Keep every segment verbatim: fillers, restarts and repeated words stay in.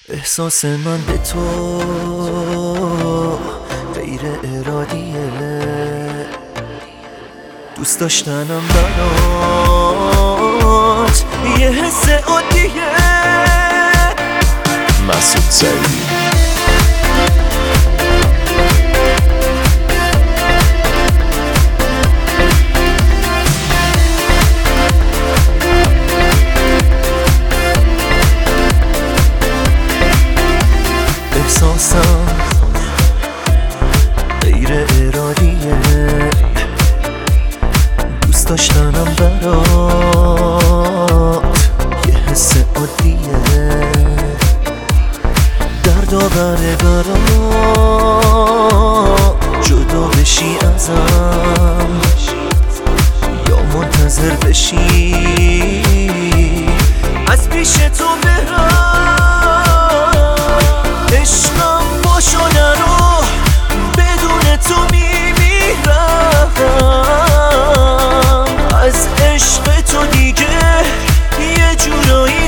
احساس من به تو غیر ارادیه، دوست داشتنم برات یه حس عادیه. مسعود سعیدی. احساسم غیر ارادیه، دوست داشتنم برات یه حس عادیه. درد آوره برات جدا بشی ازم یا منتظر بشی از پیش تو برم. عشقم باشو نرو، بدون تو میمیرم. از عشق تو دیگه یه جورایی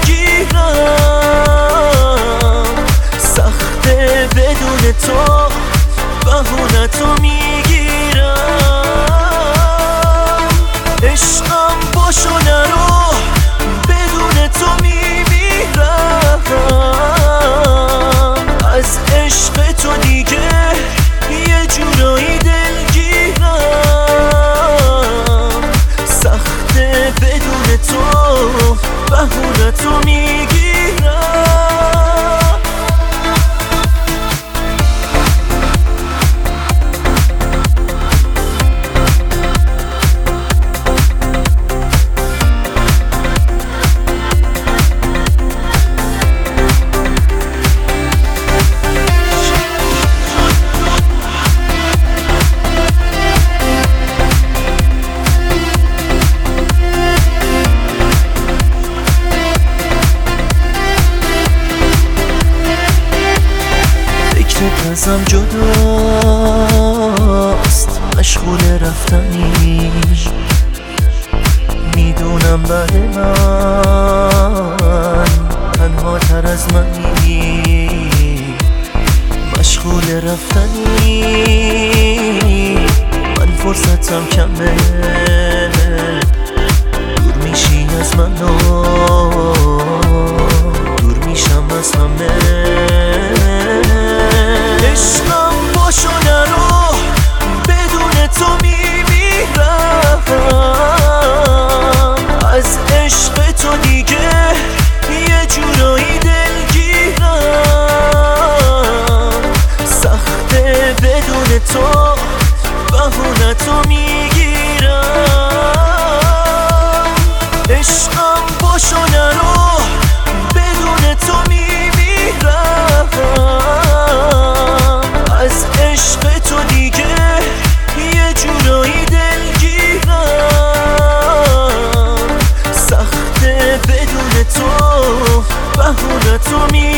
دلگیرم. سخته بدون تو بهونه تو میگیرم. عشقم باشو نرو، بدون تو میمیرم. از عشق تو دیگه یه جورایی دلگیرم. سخته بدون تو بهونه تو میگیرم. ازم جداست، مشغول رفتنی، میدونم بعد من تنها تر از منی. مشغول رفتنی، من فرصتم کمه، دور میشی از من و دور میشم از همه. عشقم باشو نرو، بدون تو میمیرم. از عشق تو دیگه یه جورایی دلگیرم. سخته بدون تو بهونه تو میگیرم. عشقم باشو نرو، بدون تو میمیرم. از عشق تو دیگه یه جورایی دلگیرم. سخته بدون تو بهونه تو می